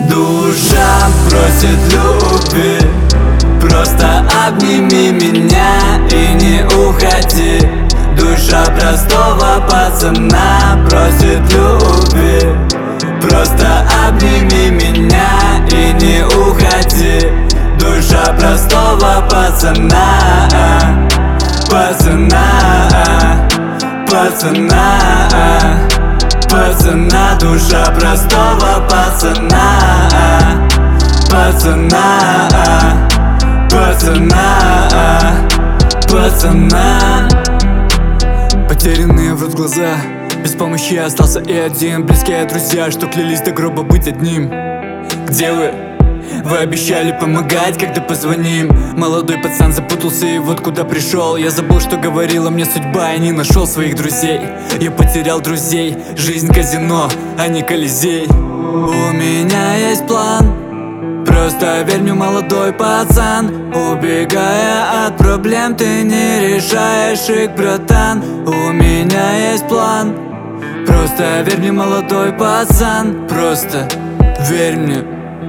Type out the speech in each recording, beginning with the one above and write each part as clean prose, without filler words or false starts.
Душа просит любви, просто обними меня и не уходи. Душа простого пацана просит любви, просто обними меня и не уходи. Душа простого пацана, пацана, пацана, пацана. Душа простого пацана, пацана, пацана, пацана. Потерянные врут глаза, без помощи остался и один. Близкие друзья, что клялись до гроба быть одним. Где вы? Вы обещали помогать, когда позвоним. Молодой пацан запутался и вот куда пришел. Я забыл, что говорила мне судьба, и не нашел своих друзей. Я потерял друзей, жизнь казино, а не Колизей. У меня есть план, просто верь мне, молодой пацан. Убегая от проблем, ты не решаешь их, братан. У меня есть план, просто верь мне, молодой пацан. Просто верь мне.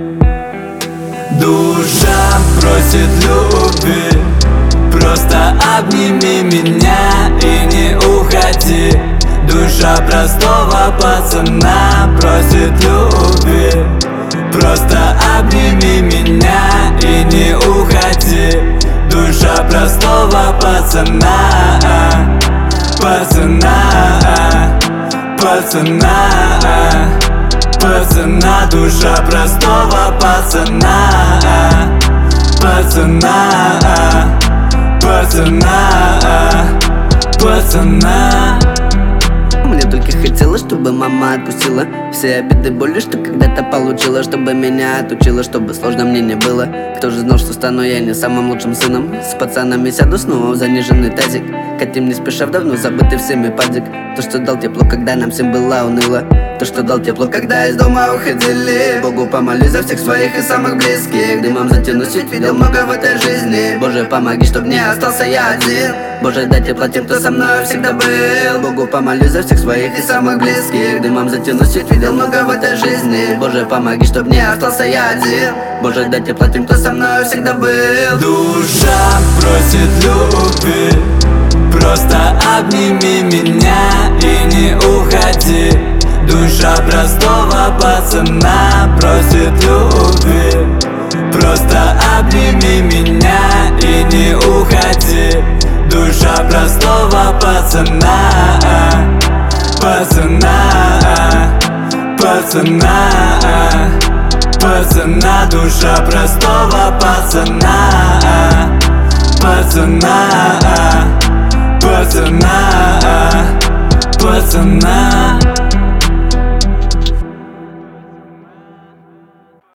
Душа просит любви, просто обними меня и не уходи. Душа простого пацана просит любви, просто обними меня и не уходи. Душа простого пацана, пацана, пацана, пацана. Душа простого пацана, пацана, пацана, пацана. Мне только хотелось, чтобы мама отпустила все обиды, боли, что когда-то получила. Чтобы меня отучила, чтобы сложно мне не было. Кто же знал, что стану я не самым лучшим сыном? С пацанами сяду снова в заниженный тазик. Катим не спеша в давно забытый всеми падик. То, что дал тепло, когда нам всем было уныло. То, что дал тепло, когда из дома уходили. Богу помолюсь за всех своих и самых близких. Дымом затянусь, ведь видел много в этой жизни. Боже, помоги, чтоб не остался я один. Боже, дай тепло тем, кто со мной всегда был. Богу помолюсь за всех своих и самых близких. Дымом затянусь, ведь видел много в этой жизни. Боже, помоги, чтоб не остался я один. Боже, дай тепло тем, кто со мной всегда был. Душа просит любви, просто обними меня и не уходи. Душа простого пацана просит любви, просто обними меня и не уходи. Душа простого пацана, пацана, пацана, пацана. Душа простого пацана, пацана,